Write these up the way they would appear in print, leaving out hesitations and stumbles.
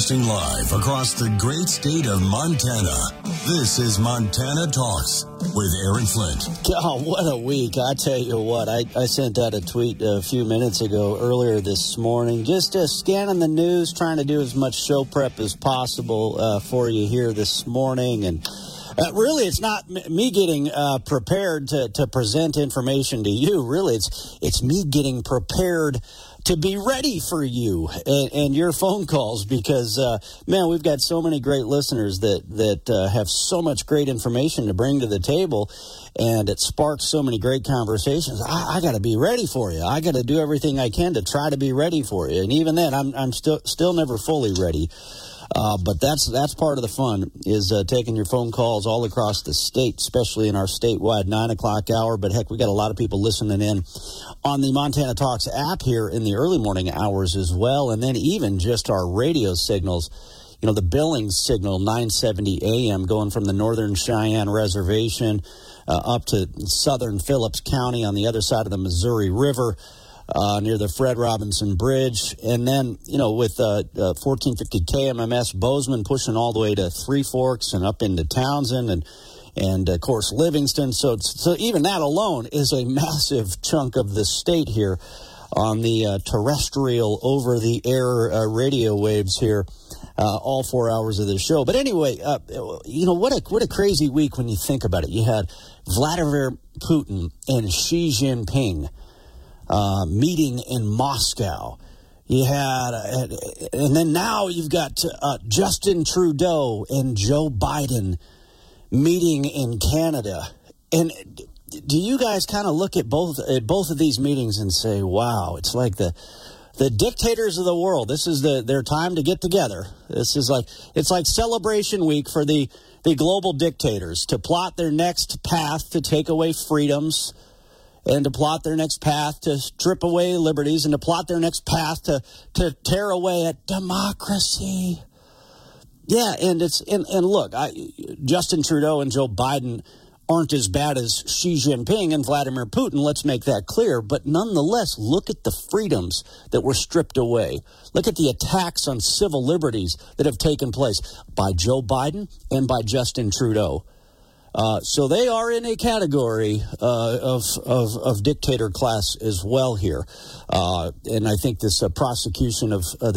Broadcasting live across the great state of Montana. This is Montana Talks with Aaron Flint. Oh, what a week. I tell you what, I sent out a tweet a few minutes ago, earlier this morning, just scanning the news, trying to do as much show prep as possible for you here this morning. And really, it's not me getting prepared to present information to you. Really, it's me getting prepared to be ready for you and your phone calls because, man, we've got so many great listeners that have so much great information to bring to the table, and it sparks so many great conversations. I got to be ready for you. I got to do everything I can to try to be ready for you, and even then, I'm still never fully ready. But that's part of the fun is taking your phone calls all across the state, especially in our statewide 9 o'clock hour. But heck, we got a lot of people listening in on the Montana Talks app here in the early morning hours as well. And then even just our radio signals, you know, the Billings signal 970 AM going from the Northern Cheyenne Reservation up to southern Phillips County on the other side of the Missouri River. Near the Fred Robinson Bridge. And then, you know, with 1450 KMMS Bozeman pushing all the way to Three Forks and up into Townsend and of course, Livingston. So even that alone is a massive chunk of the state here on the terrestrial over-the-air radio waves here, all 4 hours of the show. But anyway, you know, what a crazy week when you think about it. You had Vladimir Putin and Xi Jinping meeting in Moscow. You had, and then now you've got Justin Trudeau and Joe Biden meeting in Canada. And do you guys kind of look at both of these meetings and say, "Wow, it's like the dictators of the world. This is their time to get together. This is it's like celebration week for the global dictators to plot their next path to take away freedoms." And to plot their next path to strip away liberties, and to plot their next path to tear away at democracy. Yeah, and look, Justin Trudeau and Joe Biden aren't as bad as Xi Jinping and Vladimir Putin. Let's make that clear. But nonetheless, look at the freedoms that were stripped away. Look at the attacks on civil liberties that have taken place by Joe Biden and by Justin Trudeau. So they are in a category of dictator class as well here, and I think this persecution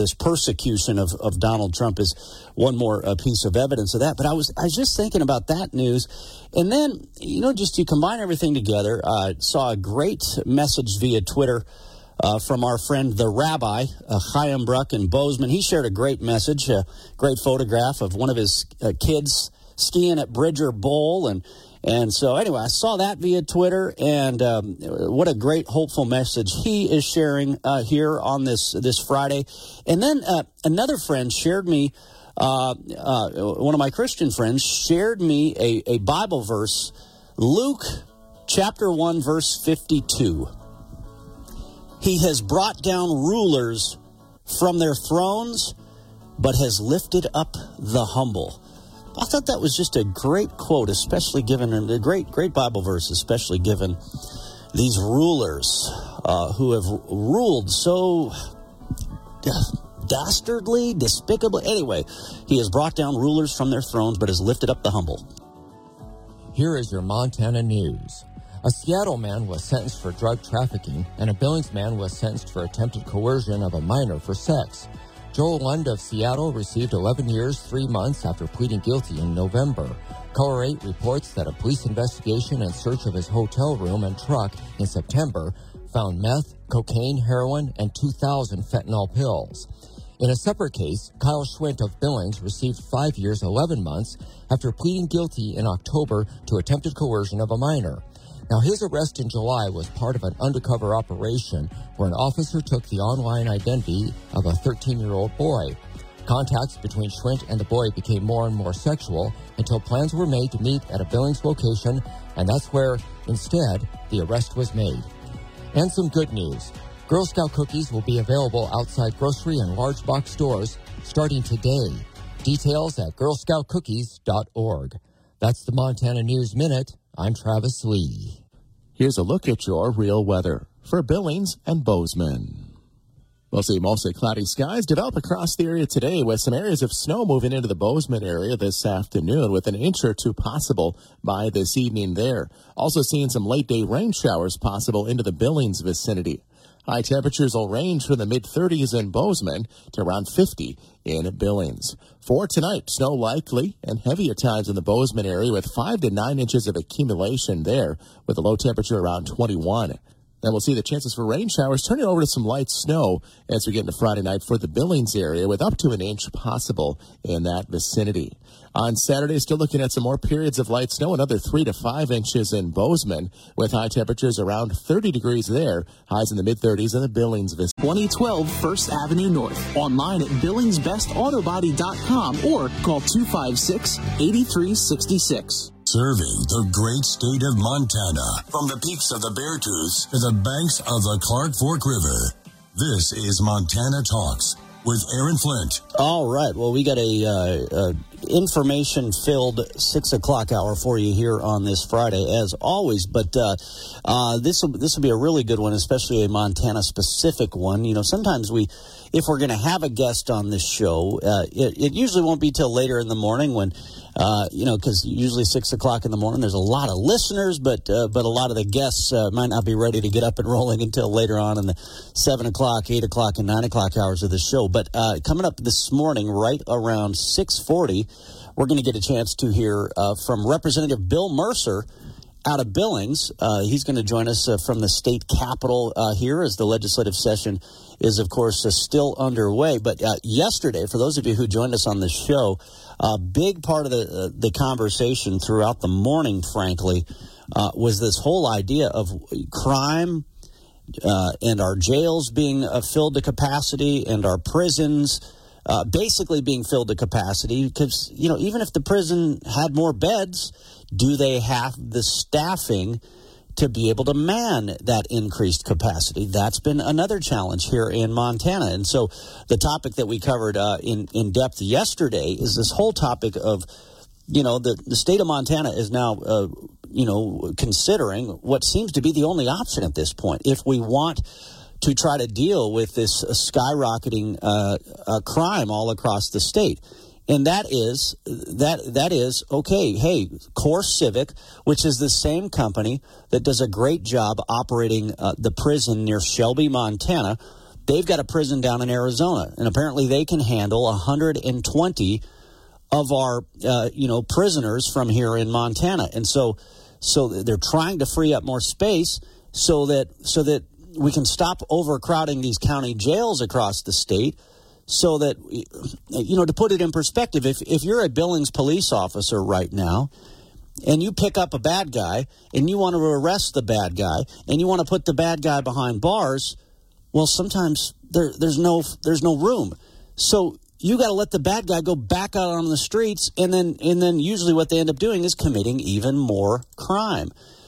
of Donald Trump is one more piece of evidence of that. But I was just thinking about that news, and then just you combine everything together. I saw a great message via Twitter from our friend the Rabbi Chaim Bruck in Bozeman. He shared a great message, a great photograph of one of his kids skiing at Bridger Bowl, and so anyway, I saw that via Twitter, and what a great hopeful message he is sharing here on this Friday. And then another friend shared me, one of my Christian friends shared me a Bible verse, Luke chapter 1 verse 52. He has brought down rulers from their thrones, but has lifted up the humble. I thought that was just a great quote, especially given a great Bible verse, especially given these rulers who have ruled so dastardly, despicably. Anyway, he has brought down rulers from their thrones, but has lifted up the humble. Here is your Montana news. A Seattle man was sentenced for drug trafficking, and a Billings man was sentenced for attempted coercion of a minor for sex. Joel Lund of Seattle received 11 years, 3 months after pleading guilty in November. Color 8 reports that a police investigation and search of his hotel room and truck in September found meth, cocaine, heroin, and 2,000 fentanyl pills. In a separate case, Kyle Schwint of Billings received 5 years, 11 months after pleading guilty in October to attempted coercion of a minor. Now, his arrest in July was part of an undercover operation where an officer took the online identity of a 13-year-old boy. Contacts between Schwint and the boy became more and more sexual until plans were made to meet at a Billings location, and that's where, instead, the arrest was made. And some good news. Girl Scout cookies will be available outside grocery and large box stores starting today. Details at girlscoutcookies.org. That's the Montana News Minute. I'm Travis Lee. Here's a look at your real weather for Billings and Bozeman. We'll see mostly cloudy skies develop across the area today with some areas of snow moving into the Bozeman area this afternoon with an inch or two possible by this evening there. Also seeing some late day rain showers possible into the Billings vicinity. High temperatures will range from the mid-30s in Bozeman to around 50 in Billings. For tonight, snow likely and heavy at times in the Bozeman area with 5 to 9 inches of accumulation there with a low temperature around 21. Then we'll see the chances for rain showers turning over to some light snow as we get into Friday night for the Billings area with up to an inch possible in that vicinity. On Saturday, still looking at some more periods of light snow, another 3 to 5 inches in Bozeman with high temperatures around 30 degrees there, highs in the mid-30s in the Billings vicinity. 2012 First Avenue North, online at BillingsBestAutobody.com or call 256-8366. Serving the great state of Montana, from the peaks of the Beartooth to the banks of the Clark Fork River. This is Montana Talks with Aaron Flint. All right. Well, we got a information-filled 6 o'clock hour for you here on this Friday, as always. But this will be a really good one, especially a Montana-specific one. You know, sometimes if we're going to have a guest on this show, it usually won't be till later in the morning when, because usually 6 o'clock in the morning, there's a lot of listeners, but a lot of the guests might not be ready to get up and rolling until later on in the 7 o'clock, 8 o'clock, and 9 o'clock hours of the show. But coming up this morning, right around 6:40, we're going to get a chance to hear from Representative Bill Mercer out of Billings. He's going to join us from the state capitol here as the legislative session is, of course, still underway. But yesterday, for those of you who joined us on the show, a big part of the conversation throughout the morning, frankly, was this whole idea of crime and our jails being filled to capacity and our prisons basically being filled to capacity because, even if the prison had more beds, do they have the staffing to be able to man that increased capacity? That's been another challenge here in Montana. And so the topic that we covered in depth yesterday is this whole topic of, the state of Montana is now, considering what seems to be the only option at this point. If we want to try to deal with this skyrocketing crime all across the state. And that is okay. Hey, Core Civic, which is the same company that does a great job operating the prison near Shelby, Montana. They've got a prison down in Arizona, and apparently they can handle 120 of our prisoners from here in Montana. And so they're trying to free up more space so that we can stop overcrowding these county jails across the state. So that, to put it in perspective, if you're a Billings police officer right now and you pick up a bad guy and you want to arrest the bad guy and you want to put the bad guy behind bars, well, sometimes there's no room. So you got to let the bad guy go back out on the streets, and then usually what they end up doing is committing even more crime.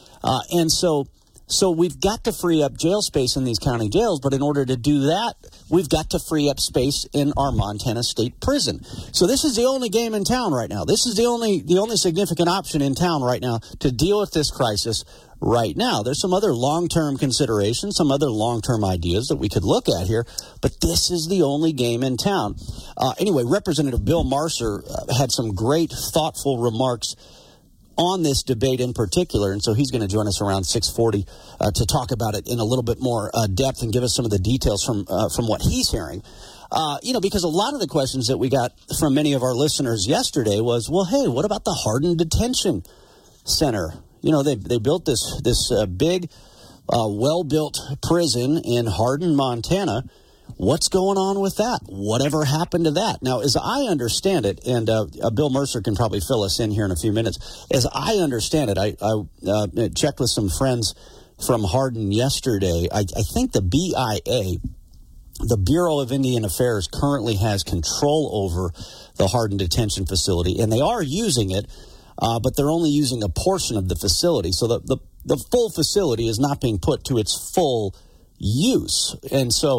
So we've got to free up jail space in these county jails, but in order to do that, we've got to free up space in our Montana State Prison. So this is the only game in town right now. This is the only significant option in town right now to deal with this crisis right now. There's some other long-term considerations, some other long-term ideas that we could look at here, but this is the only game in town. Anyway, Representative Bill Mercer had some great, thoughtful remarks on this debate in particular, and so he's going to join us around 6:40 to talk about it in a little bit more depth and give us some of the details from what he's hearing. Because a lot of the questions that we got from many of our listeners yesterday was, well, hey, what about the Hardin Detention Center? They built this big, well-built prison in Hardin, Montana. What's going on with that? Whatever happened to that? Now, as I understand it, and Bill Mercer can probably fill us in here in a few minutes, as I understand it, I checked with some friends from Hardin yesterday. I think the BIA, the Bureau of Indian Affairs, currently has control over the Hardin Detention Facility, and they are using it, but they're only using a portion of the facility. So the full facility is not being put to its full use. And so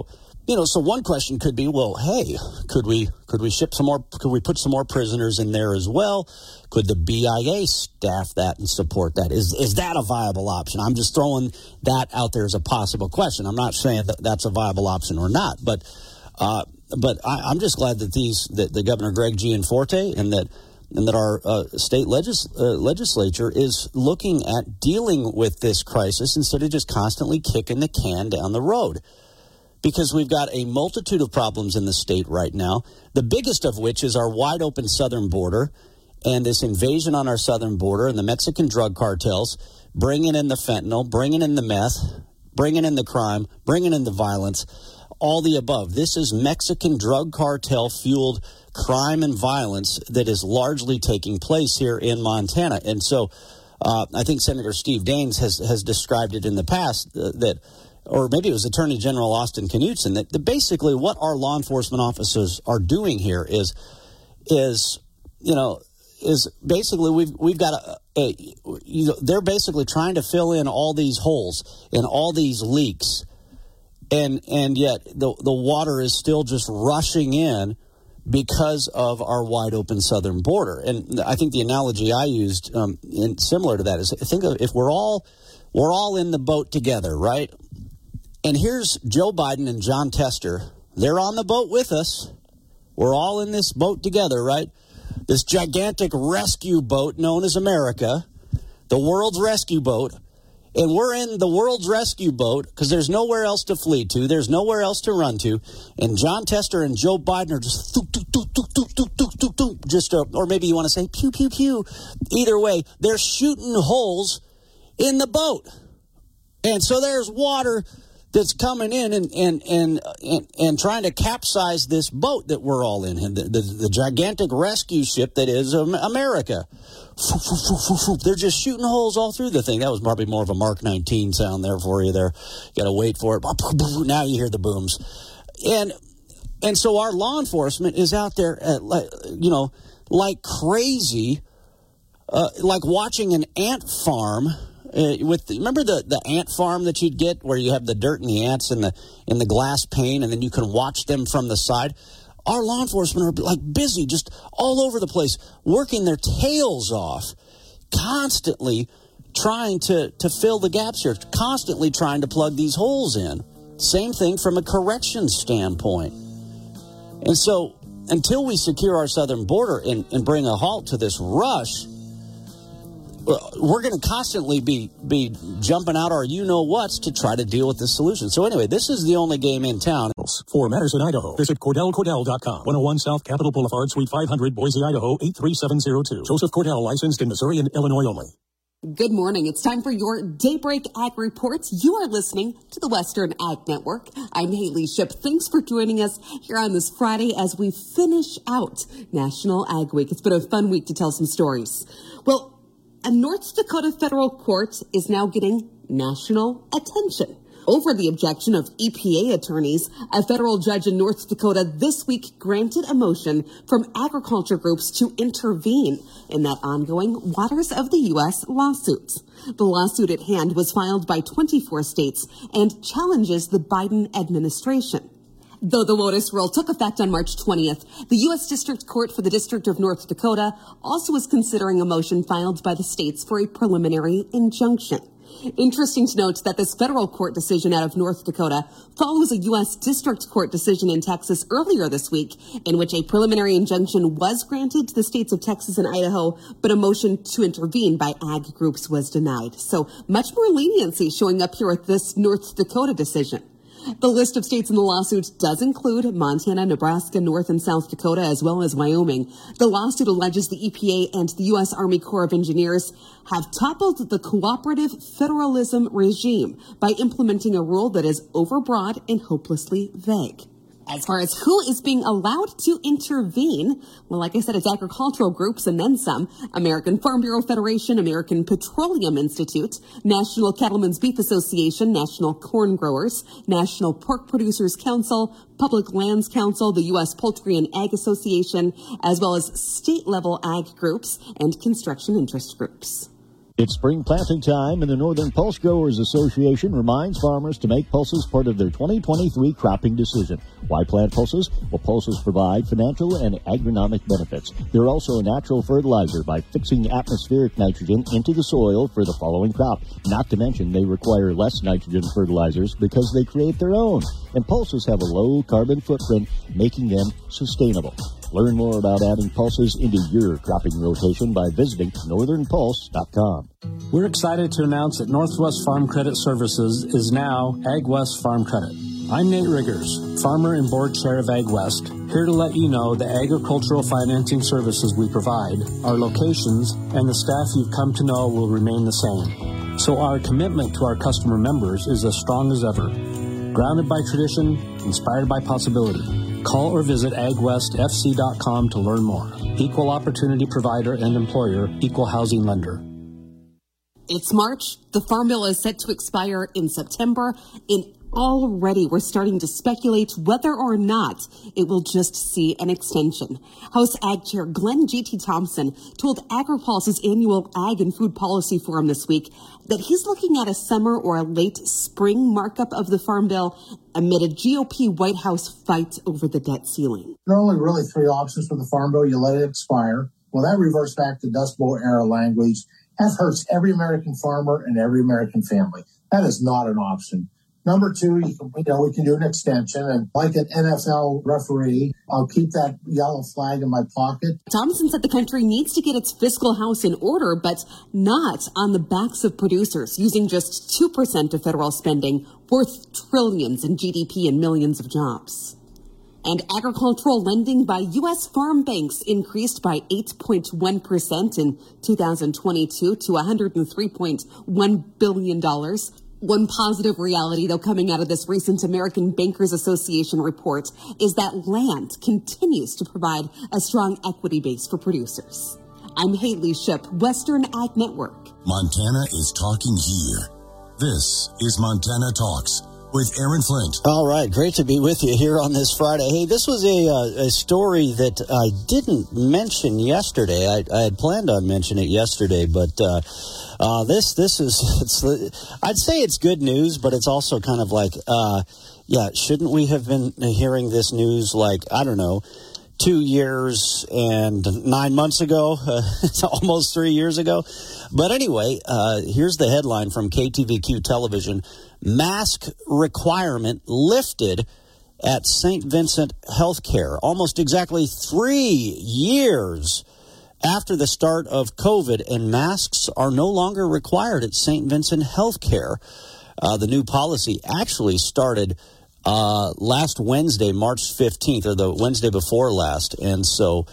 So one question could be, well, hey, could we ship some more? Could we put some more prisoners in there as well? Could the BIA staff that and support that? Is that a viable option? I'm just throwing that out there as a possible question. I'm not saying that that's a viable option or not, but I'm just glad that the Governor Greg Gianforte and that our state legislature is looking at dealing with this crisis instead of just constantly kicking the can down the road. Because we've got a multitude of problems in the state right now, the biggest of which is our wide open southern border and this invasion on our southern border and the Mexican drug cartels bringing in the fentanyl, bringing in the meth, bringing in the crime, bringing in the violence, all the above. This is Mexican drug cartel-fueled crime and violence that is largely taking place here in Montana. And so I think Senator Steve Daines has described it in the past that or maybe it was Attorney General Austin Knudsen, that basically what our law enforcement officers are doing here is basically we've got they're basically trying to fill in all these holes and all these leaks, and yet the water is still just rushing in because of our wide open southern border. And I think the analogy I used similar to that is, think of if we're all in the boat together, right? And here's Joe Biden and John Tester. They're on the boat with us. We're all in this boat together, right? This gigantic rescue boat known as America, the world's rescue boat. And we're in the world's rescue boat because there's nowhere else to flee to. There's nowhere else to run to. And John Tester and Joe Biden are just or maybe you want to say pew, pew, pew. Either way, they're shooting holes in the boat. And so there's water that's coming in and trying to capsize this boat that we're all in, the gigantic rescue ship that is America. They're just shooting holes all through the thing. That was probably more of a Mark 19 sound there for you there. Got to wait for it. Now you hear the booms. And so our law enforcement is out there, like crazy, like watching an ant farm. Remember the ant farm that you'd get where you have the dirt and the ants in the glass pane, and then you can watch them from the side? Our law enforcement are like busy, just all over the place, working their tails off, constantly trying to fill the gaps here, constantly trying to plug these holes in. Same thing from a corrections standpoint. And so until we secure our southern border and bring a halt to this rush, we're going to constantly be jumping out our you-know-whats to try to deal with this solution. So anyway, this is the only game in town. For matters in Idaho, visit CordellCordell.com. 101 South Capitol Boulevard, Suite 500, Boise, Idaho, 83702. Joseph Cordell, licensed in Missouri and Illinois only. Good morning. It's time for your Daybreak Ag Reports. You are listening to the Western Ag Network. I'm Haley Shipp. Thanks for joining us here on this Friday as we finish out National Ag Week. It's been a fun week to tell some stories. Well, a North Dakota federal court is now getting national attention over the objection of EPA attorneys. A federal judge in North Dakota this week granted a motion from agriculture groups to intervene in that ongoing Waters of the U.S. lawsuit. The lawsuit at hand was filed by 24 states and challenges the Biden administration. Though the Lotus rule took effect on March 20th, the U.S. District Court for the District of North Dakota also is considering a motion filed by the states for a preliminary injunction. Interesting to note that this federal court decision out of North Dakota follows a U.S. District Court decision in Texas earlier this week in which a preliminary injunction was granted to the states of Texas and Idaho, but a motion to intervene by ag groups was denied. So much more leniency showing up here with this North Dakota decision. The list of states in the lawsuit does include Montana, Nebraska, North and South Dakota, as well as Wyoming. The lawsuit alleges the EPA and the U.S. Army Corps of Engineers have toppled the cooperative federalism regime by implementing a rule that is overbroad and hopelessly vague. As far as who is being allowed to intervene, well, like I said, it's agricultural groups and then some. American Farm Bureau Federation, American Petroleum Institute, National Cattlemen's Beef Association, National Corn Growers, National Pork Producers Council, Public Lands Council, the U.S. Poultry and Ag Association, as well as state-level ag groups and construction interest groups. It's spring planting time, and the Northern Pulse Growers Association reminds farmers to make pulses part of their 2023 cropping decision. Why plant pulses? Well, pulses provide financial and agronomic benefits. They're also a natural fertilizer by fixing atmospheric nitrogen into the soil for the following crop. Not to mention, they require less nitrogen fertilizers because they create their own. And pulses have a low carbon footprint, making them sustainable. Learn more about adding pulses into your cropping rotation by visiting northernpulse.com. We're excited to announce that Northwest Farm Credit Services is now AgWest Farm Credit. I'm Nate Riggers, farmer and board chair of AgWest, here to let you know the agricultural financing services we provide, our locations, and the staff you've come to know will remain the same. So our commitment to our customer members is as strong as ever. Grounded by tradition, inspired by possibility. Call or visit agwestfc.com to learn more. Equal opportunity provider and employer, equal housing lender. It's March. The Farm Bill is set to expire in September. And already we're starting to speculate whether or not it will just see an extension. House Ag Chair Glenn G.T. Thompson told AgriPulse's annual Ag and Food Policy Forum this week that he's looking at a summer or a late spring markup of the Farm Bill amid a GOP White House fight over the debt ceiling. There are only really three options for the Farm Bill. You let it expire. Well, that reverts back to Dust Bowl era language. That hurts every American farmer and every American family. That is not an option. Number two, we can do an extension, and like an NFL referee, I'll keep that yellow flag in my pocket. Thompson said the country needs to get its fiscal house in order, but not on the backs of producers, using just 2% of federal spending, worth trillions in GDP and millions of jobs. And agricultural lending by U.S. farm banks increased by 8.1% in 2022 to $103.1 billion. One positive reality, though, coming out of this recent American Bankers Association report is that land continues to provide a strong equity base for producers. I'm Haley Shipp, Western Ag Network. Montana is talking here. This is Montana Talks with Aaron Flint. All right, great to be with you here on this Friday. Hey, this was a story that I didn't mention yesterday. I had planned on mentioning it yesterday, but this is, I'd say it's good news, but it's also kind of like, shouldn't we have been hearing this news like, I don't know, 2 years and 9 months ago, almost 3 years ago. But anyway, here's the headline from KTVQ Television. Mask requirement lifted at St. Vincent Healthcare. Almost exactly 3 years after the start of COVID, and masks are no longer required at St. Vincent Healthcare. The new policy actually started last Wednesday, March 15th, or the Wednesday before last. And so,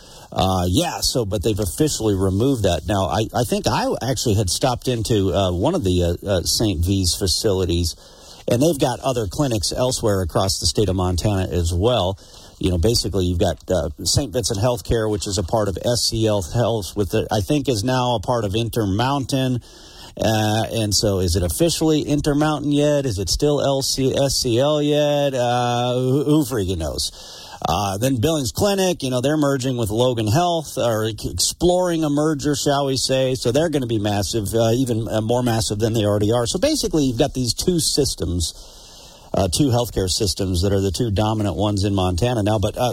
but they've officially removed that. Now, I think I actually had stopped into one of the St. V's facilities, and they've got other clinics elsewhere across the state of Montana as well. You know, basically, you've got St. Vincent Healthcare, which is a part of SCL Health, I think is now a part of Intermountain. And so is it officially Intermountain yet? Is it still SCL yet? Who freaking knows? Then Billings Clinic, they're merging with Logan Health, or exploring a merger, shall we say. So they're going to be massive, even more massive than they already are. So basically, you've got these two systems, two healthcare systems that are the two dominant ones in Montana now. But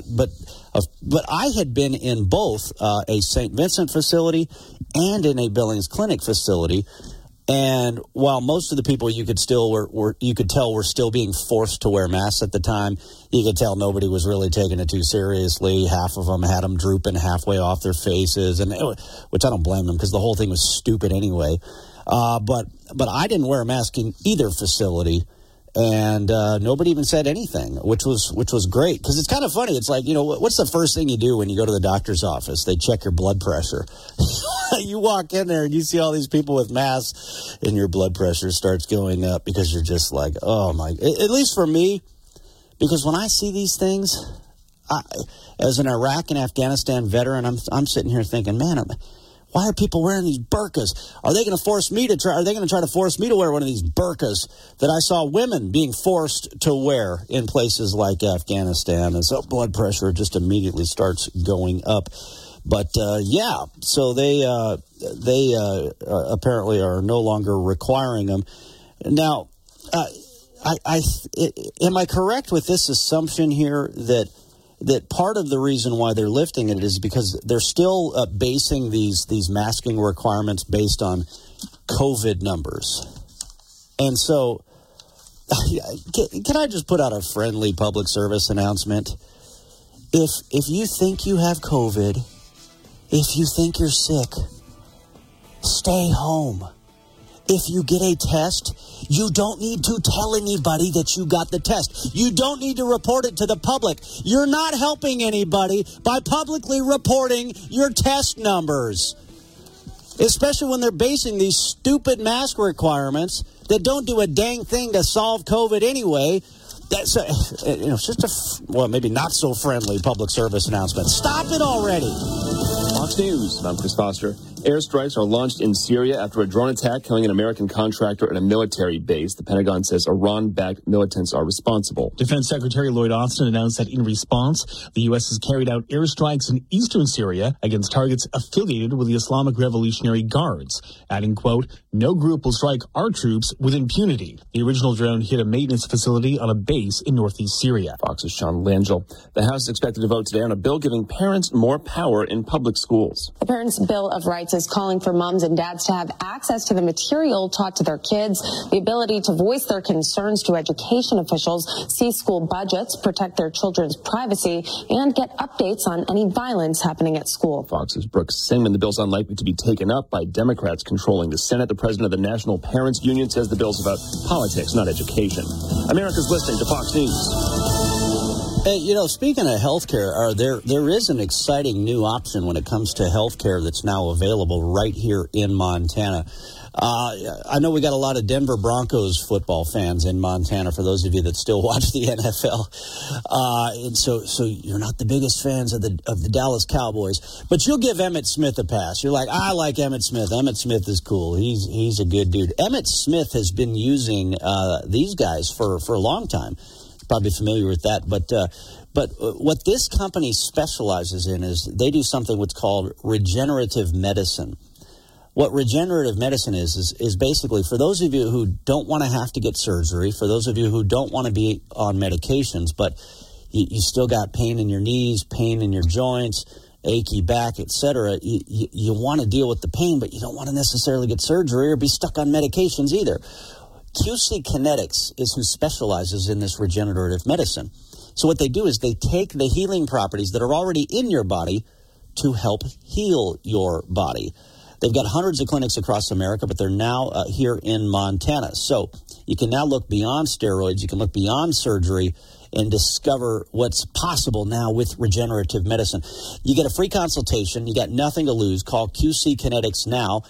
I had been in both a St. Vincent facility and in a Billings Clinic facility. And while most of the people you could tell were still being forced to wear masks at the time, you could tell nobody was really taking it too seriously. Half of them had them drooping halfway off their faces, which I don't blame them because the whole thing was stupid anyway. But I didn't wear a mask in either facility. And nobody even said anything, which was great, because it's kind of funny. It's like, what's the first thing you do when you go to the doctor's office? They check your blood pressure. You walk in there and you see all these people with masks, and your blood pressure starts going up because you're just like, oh my! At least for me, because when I see these things, as an Iraq and Afghanistan veteran, I'm sitting here thinking, man, why are people wearing these burqas? Are they going to force me to try? Are they going to try to force me to wear one of these burqas that I saw women being forced to wear in places like Afghanistan? And so blood pressure just immediately starts going up. But so they apparently are no longer requiring them. Now, am I correct with this assumption here that part of the reason why they're lifting it is because they're still basing these masking requirements based on COVID numbers? And so, can I just put out a friendly public service announcement? If you think you have COVID, if you think you're sick, stay home. If you get a test, you don't need to tell anybody that you got the test. You don't need to report it to the public. You're not helping anybody by publicly reporting your test numbers, especially when they're basing these stupid mask requirements that don't do a dang thing to solve COVID anyway. That's it's just maybe not so friendly public service announcement. Stop it already. Fox News, I'm Chris Foster. Airstrikes are launched in Syria after a drone attack killing an American contractor at a military base. The Pentagon says Iran-backed militants are responsible. Defense Secretary Lloyd Austin announced that in response, the U.S. has carried out airstrikes in eastern Syria against targets affiliated with the Islamic Revolutionary Guards, adding, quote, "No group will strike our troops with impunity." The original drone hit a maintenance facility on a base in northeast Syria. Fox's Sean Langell. The House is expected to vote today on a bill giving parents more power in public schools. The Parents' Bill of Rights is calling for moms and dads to have access to the material taught to their kids, the ability to voice their concerns to education officials, see school budgets, protect their children's privacy, and get updates on any violence happening at school. Fox's Brooks Singman. The bill's unlikely to be taken up by Democrats controlling the Senate. The president of the National Parents Union says the bill's about politics, not education. America's listening to Fox News. Hey, speaking of healthcare, there is an exciting new option when it comes to healthcare that's now available right here in Montana. I know we got a lot of Denver Broncos football fans in Montana, for those of you that still watch the NFL. And so you're not the biggest fans of the Dallas Cowboys, but you'll give Emmitt Smith a pass. You're like, I like Emmitt Smith. Emmitt Smith is cool. He's a good dude. Emmitt Smith has been using these guys for a long time. Probably familiar with that, but what this company specializes in is they do something what's called regenerative medicine. What regenerative medicine is basically for those of you who don't want to have to get surgery, for those of you who don't want to be on medications, but you still got pain in your knees, pain in your joints, achy back, etc. You want to deal with the pain, but you don't want to necessarily get surgery or be stuck on medications either. QC Kinetics is who specializes in this regenerative medicine. So what they do is they take the healing properties that are already in your body to help heal your body. They've got hundreds of clinics across America, but they're now here in Montana. So you can now look beyond steroids. You can look beyond surgery and discover what's possible now with regenerative medicine. You get a free consultation. You got nothing to lose. Call QC Kinetics now,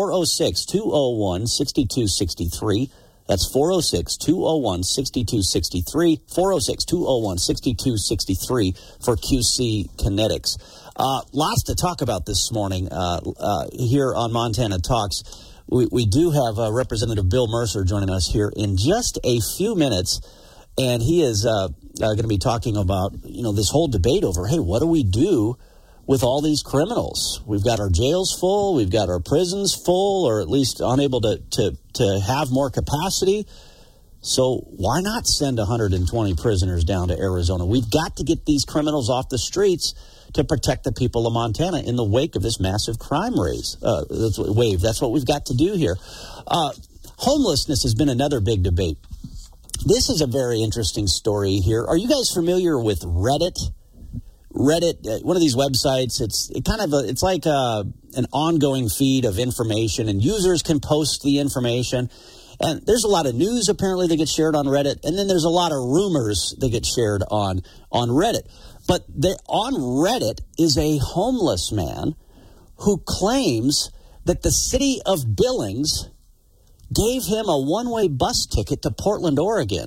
406-201-6263. That's 406-201-6263, 406-201-6263 for QC Kinetics. Lots to talk about this morning here on Montana Talks. We do have Representative Bill Mercer joining us here in just a few minutes, and he is going to be talking about this whole debate over, hey, what do we do with all these criminals? We've got our jails full, we've got our prisons full, or at least unable to have more capacity. So why not send 120 prisoners down to Arizona? We've got to get these criminals off the streets to protect the people of Montana in the wake of this massive crime wave. That's what we've got to do here. Homelessness has been another big debate. This is a very interesting story here. Are you guys familiar with Reddit? Reddit, one of these websites, it's like an ongoing feed of information, and users can post the information. And there's a lot of news apparently that gets shared on Reddit, and then there's a lot of rumors that get shared on Reddit. But on Reddit is a homeless man who claims that the city of Billings gave him a one-way bus ticket to Portland, Oregon.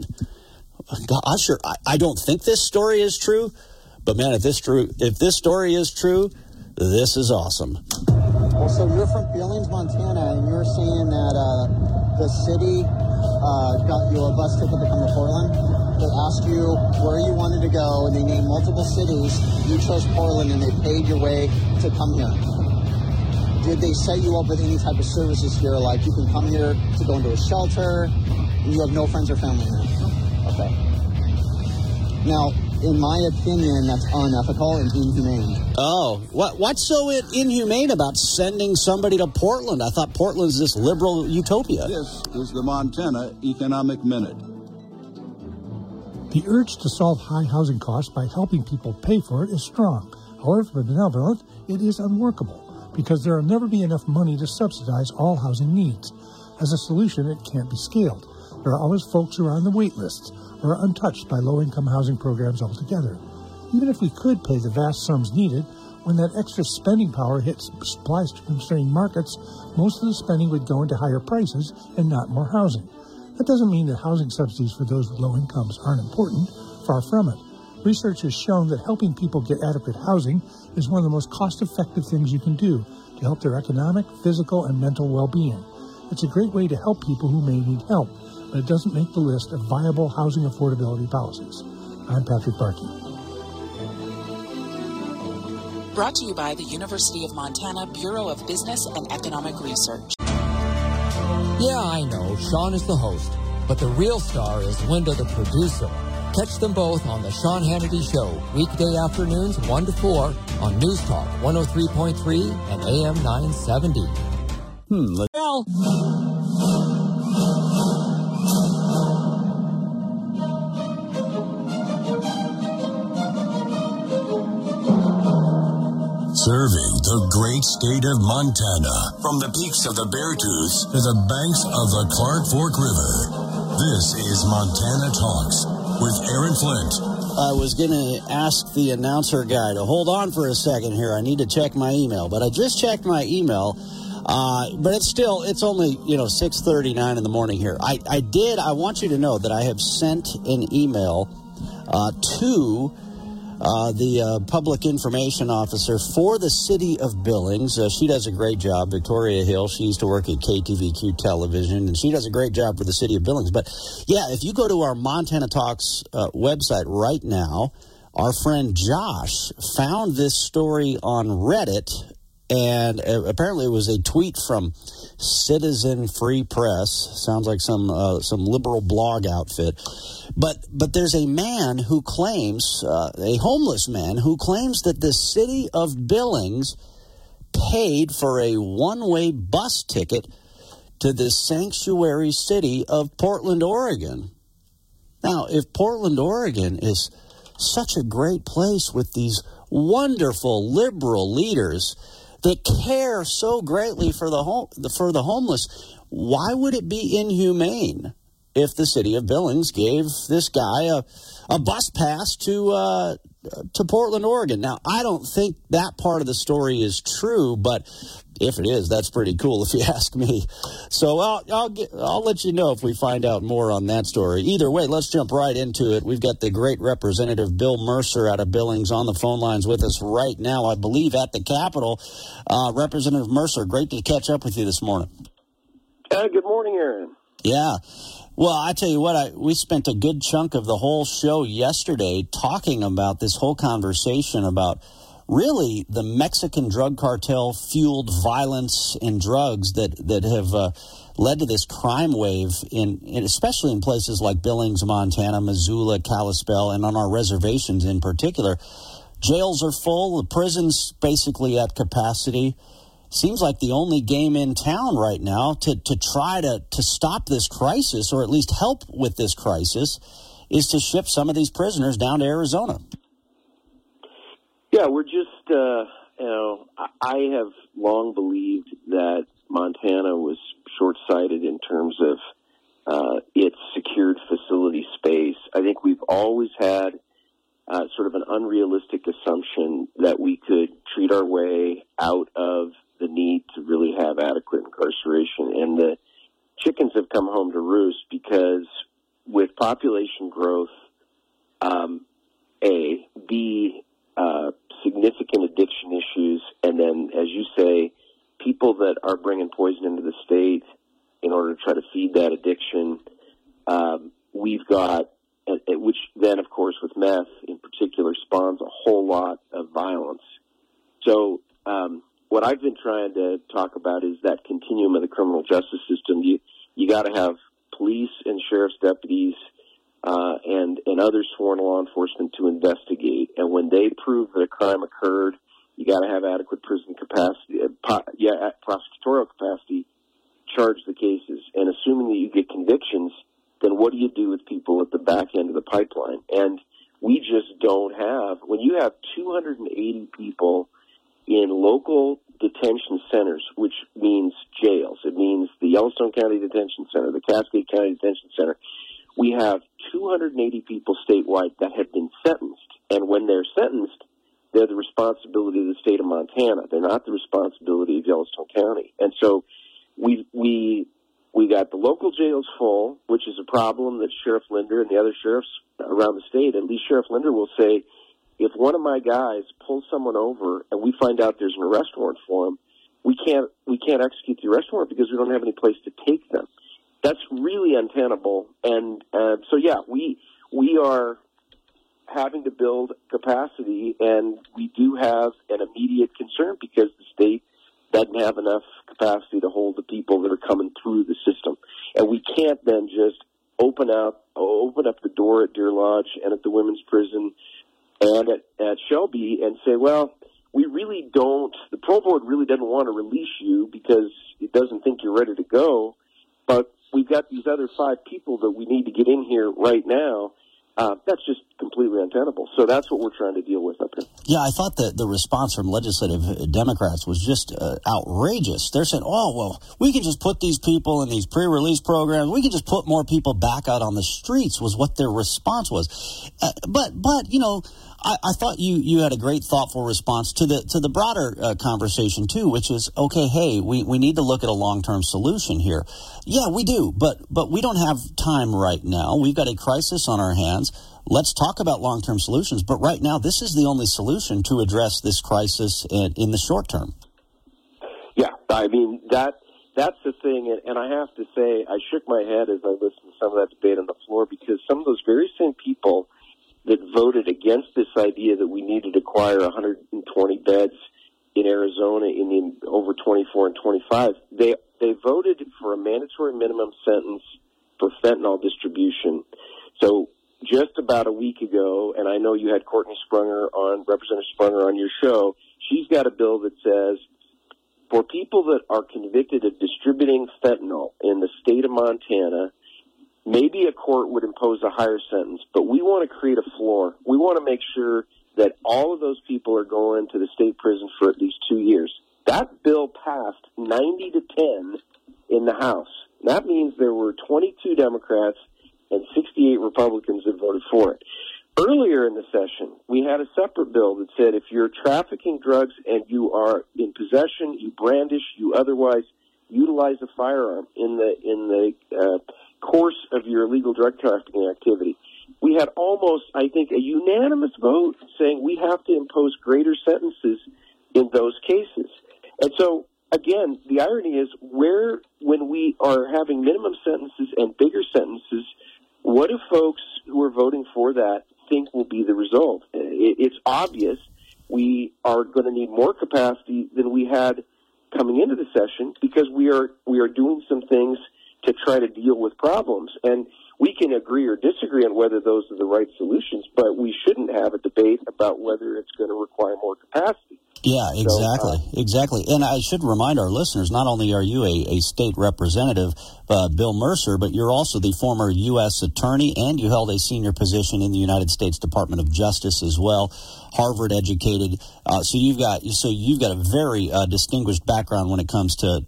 I don't think this story is true. But man, if this story is true, this is awesome. Well, so you're from Billings, Montana, and you're saying that the city got you a bus ticket to come to Portland? They asked you where you wanted to go, and they named multiple cities. You chose Portland, and they paid your way to come here. Did they set you up with any type of services here, like you can come here to go into a shelter, and you have no friends or family here? Okay. Now, in my opinion, that's unethical and inhumane. Oh, what's so inhumane about sending somebody to Portland? I thought Portland's this liberal utopia. This is the Montana Economic Minute. The urge to solve high housing costs by helping people pay for it is strong. However, for benevolent, it is unworkable because there will never be enough money to subsidize all housing needs. As a solution, it can't be scaled. There are always folks who are on the wait lists or are untouched by low-income housing programs altogether. Even if we could pay the vast sums needed, when that extra spending power hits supply-constrained markets, most of the spending would go into higher prices and not more housing. That doesn't mean that housing subsidies for those with low incomes aren't important. Far from it. Research has shown that helping people get adequate housing is one of the most cost-effective things you can do to help their economic, physical, and mental well-being. It's a great way to help people who may need help, but it doesn't make the list of viable housing affordability policies. I'm Patrick Barkey. Brought to you by the University of Montana Bureau of Business and Economic Research. Yeah, I know, Sean is the host, but the real star is Linda, the producer. Catch them both on the Sean Hannity Show, weekday afternoons 1 to 4 on News Talk 103.3 and AM 970. Serving the great state of Montana, from the peaks of the Beartooth to the banks of the Clark Fork River. This is Montana Talks with Aaron Flint. I was going to ask the announcer guy to hold on for a second here. I need to check my email, but I just checked my email. But it's only 6:39 in the morning here. I want you to know that I have sent an email to the public information officer for the city of Billings. She does a great job, Victoria Hill. She used to work at KTVQ Television, and she does a great job for the city of Billings. But, yeah, if you go to our Montana Talks website right now, our friend Josh found this story on Reddit, and apparently it was a tweet from Citizen Free Press. Sounds like some liberal blog outfit. But there's a man who claims, a homeless man, who claims that the city of Billings paid for a one-way bus ticket to the sanctuary city of Portland, Oregon. Now, if Portland, Oregon is such a great place with these wonderful liberal leaders that care so greatly for the homeless, why would it be inhumane if the city of Billings gave this guy a bus pass to Portland, Oregon? Now, I don't think that part of the story is true, but if it is, that's pretty cool if you ask me. So I'll let you know if we find out more on that story. Either way, let's jump right into it. We've got the great Representative Bill Mercer out of Billings on the phone lines with us right now, I believe, at the Capitol. Representative Mercer, great to catch up with you this morning. Good morning, Aaron. Yeah. Well, I tell you what, we spent a good chunk of the whole show yesterday talking about this whole conversation about really the Mexican drug cartel fueled violence and drugs that have led to this crime wave especially in places like Billings, Montana, Missoula, Kalispell, and on our reservations in particular. Jails are full, the prisons basically at capacity. Seems like the only game in town right now to try to stop this crisis, or at least help with this crisis, is to ship some of these prisoners down to Arizona. Yeah, we're just, I have long believed that Montana was short-sighted in terms of its secured facility space. I think we've always had sort of an unrealistic assumption that we could treat our way out of the need to really have adequate incarceration. And the chickens have come home to roost because with population growth, significant addiction issues, and then, as you say, people that are bringing poison into the state in order to try to feed that addiction, we've got which then, of course, with meth in particular, spawns a whole lot of violence. So what I've been trying to talk about is that continuum of the criminal justice system. You got to have police and sheriff's deputies and other sworn law enforcement to investigate. And when they prove that a crime occurred, you got to have adequate prison capacity, prosecutorial capacity, charge the cases. And assuming that you get convictions, then what do you do with people at the back end of the pipeline? And we just don't have, when you have 280 people in local detention centers, which means jails, it means the Yellowstone County Detention Center, the Cascade County Detention Center, we have 280 people statewide that have been sentenced. And when they're sentenced, they're the responsibility of the state of Montana. They're not the responsibility of Yellowstone County. And so we got the local jails full, which is a problem that Sheriff Linder and the other sheriffs around the state, at least Sheriff Linder will say, if one of my guys pulls someone over and we find out there's an arrest warrant for him, we can't execute the arrest warrant because we don't have any place to take them. That's really untenable. And so, yeah, we are having to build capacity, and we do have an immediate concern because the state doesn't have enough capacity to hold the people that are coming through the system. And we can't then just open up the door at Deer Lodge and at the women's prison and at Shelby and say, well, we really don't, the parole board really doesn't want to release you because it doesn't think you're ready to go, but we've got these other 5 people that we need to get in here right now. That's just completely untenable. So that's what we're trying to deal with up here. Yeah, I thought that the response from legislative Democrats was just outrageous. They're saying, oh, well, we can just put these people in these pre-release programs. We can just put more people back out on the streets was what their response was. But you know, I thought you had a great, thoughtful response to the broader conversation, too, which is, okay, hey, we need to look at a long-term solution here. Yeah, we do, but we don't have time right now. We've got a crisis on our hands. Let's talk about long-term solutions. But right now, this is the only solution to address this crisis in the short term. Yeah, I mean, that's the thing. And I have to say, I shook my head as I listened to some of that debate on the floor because some of those very same people that voted against this idea that we needed to acquire 120 beds in Arizona in the over 24 and 25, they voted for a mandatory minimum sentence for fentanyl distribution. So just about a week ago, and I know you had Representative Sprunger on your show, she's got a bill that says for people that are convicted of distributing fentanyl in the state of Montana, maybe a court would impose a higher sentence, but we want to create a floor. We want to make sure that all of those people are going to the state prison for at least 2 years. That bill passed 90 to 10 in the House. That means there were 22 Democrats and 68 Republicans that voted for it. Earlier in the session, we had a separate bill that said if you're trafficking drugs and you are in possession, you brandish, you otherwise utilize a firearm in the course of your illegal drug trafficking activity, we had almost, I think, a unanimous vote saying we have to impose greater sentences in those cases. And so, again, the irony is when we are having minimum sentences and bigger sentences, what do folks who are voting for that think will be the result? It's obvious we are going to need more capacity than we had coming into the session because we are doing some things to try to deal with problems. And we can agree or disagree on whether those are the right solutions, but we shouldn't have a debate about whether it's going to require more capacity. Yeah, exactly. Exactly. And I should remind our listeners, not only are you a state representative, Bill Mercer, but you're also the former U.S. attorney, and you held a senior position in the United States Department of Justice as well, Harvard educated. So you've got a very distinguished background when it comes to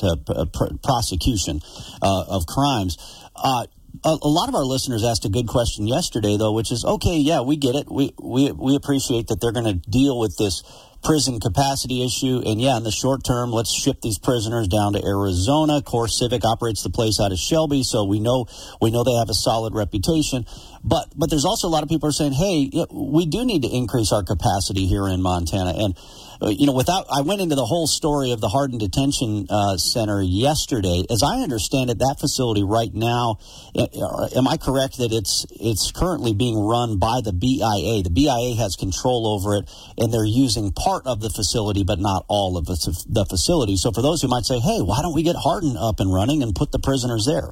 prosecution of crimes. A lot of our listeners asked a good question yesterday, though, which is, okay, yeah, we get it. We appreciate that they're going to deal with this prison capacity issue. And, yeah, in the short term, let's ship these prisoners down to Arizona. Core Civic operates the place out of Shelby, so we know they have a solid reputation. But there's also a lot of people who are saying, hey, we do need to increase our capacity here in Montana. And I went into the whole story of the Hardin Detention Center yesterday. As I understand it, that facility right now, am I correct that it's currently being run by the BIA? The BIA has control over it, and they're using part of the facility, but not all of the facility. So for those who might say, hey, why don't we get Hardin up and running and put the prisoners there?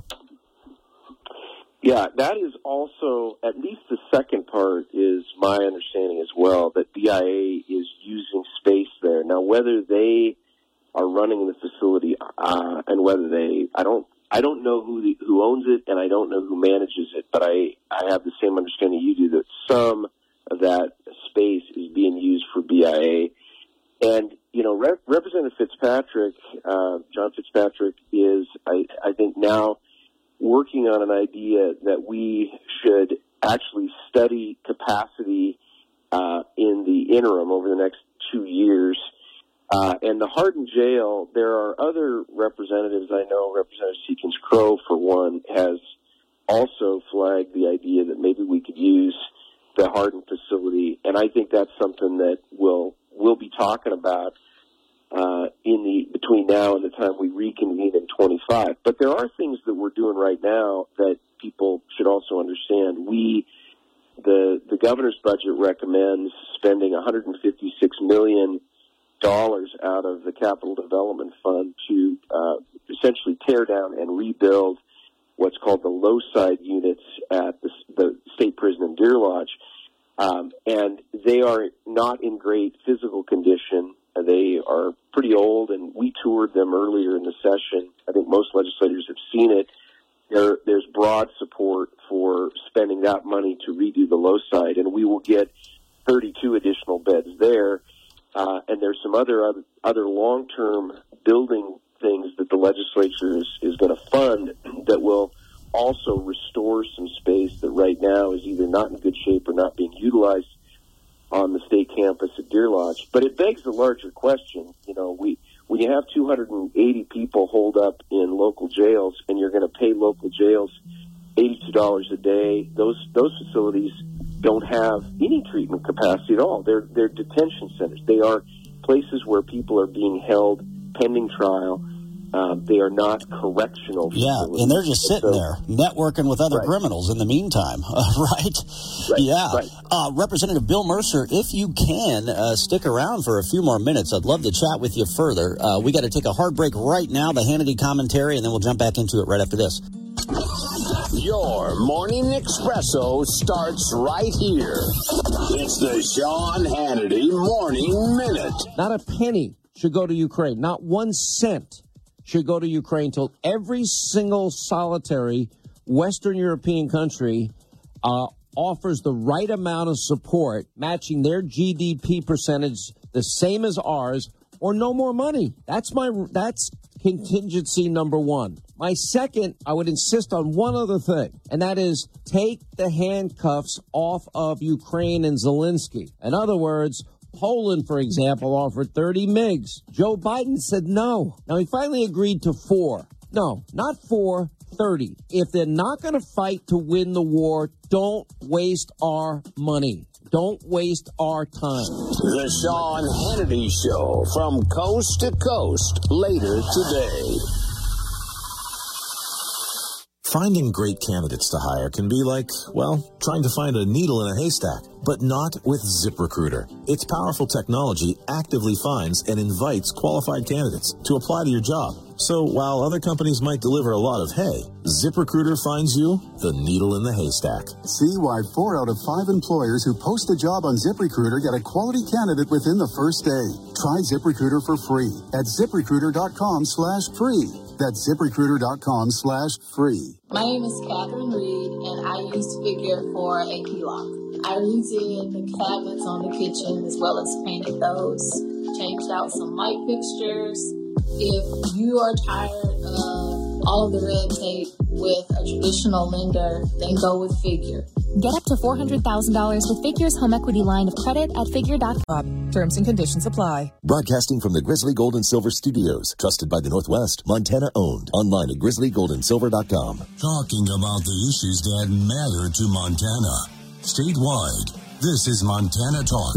Yeah, that is also, at least the second part is my understanding as well, that BIA is using space there. Now, whether they are running the facility and whether I don't know who owns it, and I don't know who manages it, but I have the same understanding you do, that some of that space is being used for BIA. And, Representative Fitzpatrick, John Fitzpatrick, is, I think now, working on an idea that we should actually study capacity in the interim over the next 2 years. And the Hardin jail, there are other representatives. I know Representative Seekins Crow, for one, has also flagged the idea that maybe we could use the Hardin facility. And I think that's something that we'll be talking about between now and the time we reconvene in 25. But there are things that we're doing right now that people should also understand. The governor's budget recommends spending $156 million out of the Capital Development Fund to essentially tear down and rebuild what's called the low side units at the state prison in Deer Lodge. And they are not in great physical condition. They are pretty old, and we toured them earlier in the session. I think most legislators have seen it. There's broad support for spending that money to redo the low side, and we will get 32 additional beds there. And there's some other long-term building things that the legislature is going to fund that will also restore some space that right now is either not in good shape or not being utilized on the state campus at Deer Lodge. But it begs the larger question, when you have 280 people holed up in local jails and you're going to pay local jails $82 a day, those facilities don't have any treatment capacity at all. They're detention centers. They are places where people are being held pending trial. They are not correctional facilities. Yeah, and they're just sitting there networking with other criminals in the meantime, right? Yeah. Right. Representative Bill Mercer, if you can, stick around for a few more minutes. I'd love to chat with you further. We got to take a hard break right now, the Hannity commentary, and then we'll jump back into it right after this. Your morning espresso starts right here. It's the Sean Hannity Morning Minute. Not a penny should go to Ukraine. Not 1 cent should go to Ukraine till every single solitary Western European country offers the right amount of support, matching their GDP percentage the same as ours, or no more money. That's contingency number one. My second, I would insist on one other thing, and that is take the handcuffs off of Ukraine and Zelensky. In other words, Poland, for example, offered 30 MiGs. Joe Biden said no. Now, he finally agreed to 4. No, not 4, 30. If they're not going to fight to win the war, don't waste our money. Don't waste our time. The Sean Hannity Show from coast to coast later today. Finding great candidates to hire can be like, well, trying to find a needle in a haystack, but not with ZipRecruiter. Its powerful technology actively finds and invites qualified candidates to apply to your job. So while other companies might deliver a lot of hay, ZipRecruiter finds you the needle in the haystack. See why 4 out of 5 employers who post a job on ZipRecruiter get a quality candidate within the first day. Try ZipRecruiter for free at ZipRecruiter.com/free. That's ZipRecruiter.com/free. My name is Catherine Reed, and I use Figure for a HELOC. I redid the cabinets on the kitchen as well as painted those, changed out some light fixtures. If you are tired of all of the red tape with a traditional lender, then go with Figure. Get up to $400,000 with Figure's home equity line of credit at Figure.com. Terms and conditions apply. Broadcasting from the Grizzly Gold and Silver Studios, trusted by the Northwest, Montana owned. Online at grizzlygoldandsilver.com. Talking about the issues that matter to Montana. Statewide, this is Montana Talks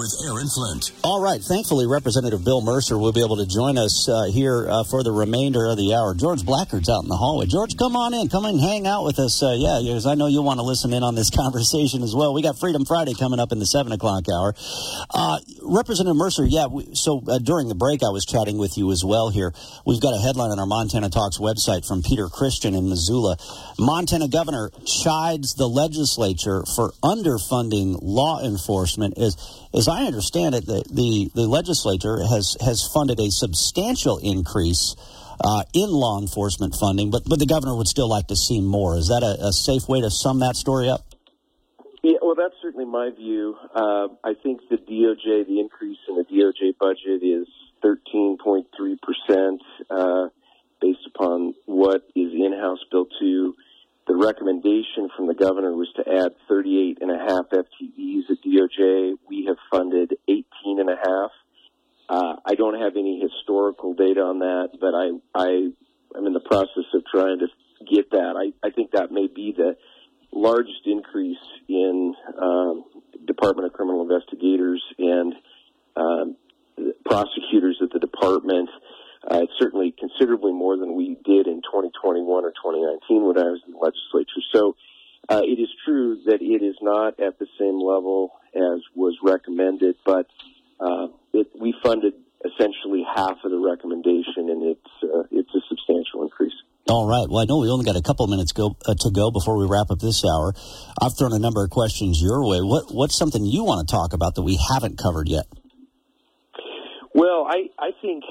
with Aaron Flint. All right. Thankfully, Representative Bill Mercer will be able to join us here for the remainder of the hour. George Blackard's out in the hallway. George, come on in. Come and hang out with us. Because I know you'll want to listen in on this conversation as well. We got Freedom Friday coming up in the 7 o'clock hour. Representative Mercer, during the break I was chatting with you as well here. We've got a headline on our Montana Talks website from Peter Christian in Missoula. Montana governor chides the legislature for underfunding law enforcement. As I understand it, the legislature has funded a substantial increase in law enforcement funding, but the governor would still like to see more. Is that a safe way to sum that story up? Yeah, well, that's certainly my view. I think the increase in the DOJ budget is 13.3%, based upon what is in-house Bill 2. The recommendation from the governor was to add 38.5 FTEs at DOJ. We have funded 18.5. I don't have any historical data on that, but I'm in the process of trying to get that. I think that may be the largest increase in Department of Criminal Investigators and prosecutors at the department. It's certainly considerably more than we did in 2021 or 2019 when I was in the legislature. So it is true that it is not at the same level as was recommended, but we funded essentially half of the recommendation, and it's a substantial increase. All right. Well, I know we only got a couple minutes to go before we wrap up this hour. I've thrown a number of questions your way. What's something you want to talk about that we haven't covered yet? Well, I think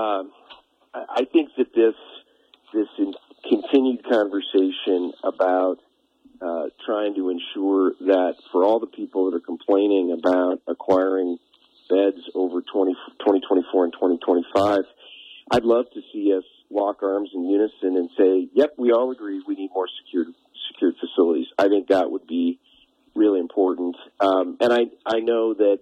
that this continued conversation about trying to ensure that for all the people that are complaining about acquiring beds over 2024 and 2025, I'd love to see us lock arms in unison and say, yep, we all agree we need more secured facilities. I think that would be really important. And I know that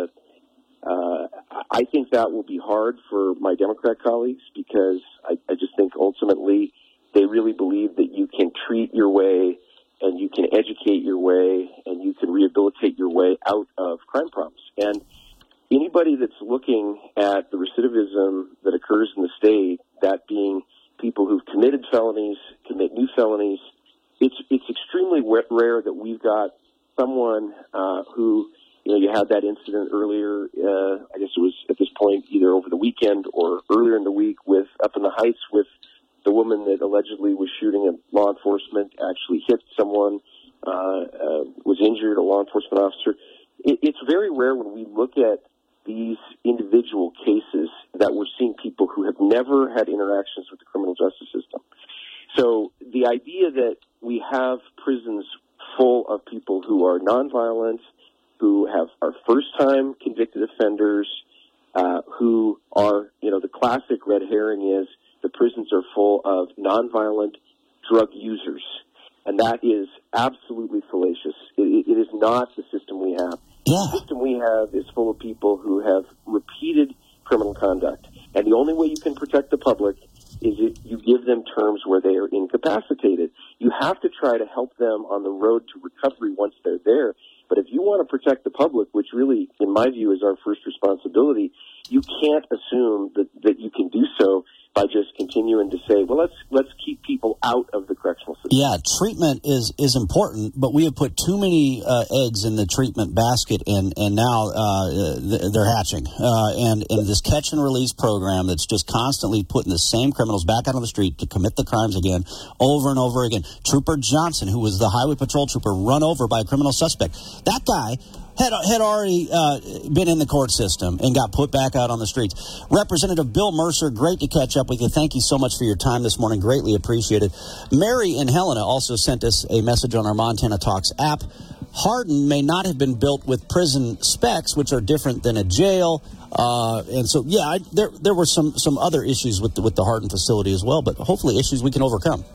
I think that will be hard for my Democrat colleagues because I just think ultimately they really believe that you can treat your way and you can educate your way and you can rehabilitate your way out of crime problems. And anybody that's looking at the recidivism that occurs in the state, that being people who've committed felonies, commit new felonies, it's extremely rare that we've got someone who, you had that incident earlier, I guess it was at this point either over the weekend or earlier in the week up in the Heights with the woman that allegedly was shooting at law enforcement, actually hit someone, was injured, a law enforcement officer. It's very rare when we look at these individual cases that we're seeing people who have never had interactions with the criminal justice system. So the idea that we have prisons full of people who are nonviolent, who are first-time convicted offenders, who are, the classic red herring is the prisons are full of nonviolent drug users. And that is absolutely fallacious. It is not the system we have. Yeah. The system we have is full of people who have repeated criminal conduct. And the only way you can protect the public is if you give them terms where they are incapacitated. You have to try to help them on the road to recovery once they're there. But if you want to protect the public, which really, in my view, is our first responsibility, you can't assume that you can do so by just continuing to say, well, let's keep people out of the correctional system. Yeah, treatment is important, but we have put too many eggs in the treatment basket, and now they're hatching. And this catch and release program that's just constantly putting the same criminals back out on the street to commit the crimes again, over and over again. Trooper Johnson, who was the highway patrol trooper, run over by a criminal suspect. That guy had already been in the court system and got put back out on the streets. Representative Bill Mercer, great to catch up with you. Thank you so much for your time this morning. Greatly appreciated. Mary in Helena also sent us a message on our Montana Talks app. Hardin may not have been built with prison specs, which are different than a jail. And so, there were some other issues with the Hardin facility as well, but hopefully issues we can overcome.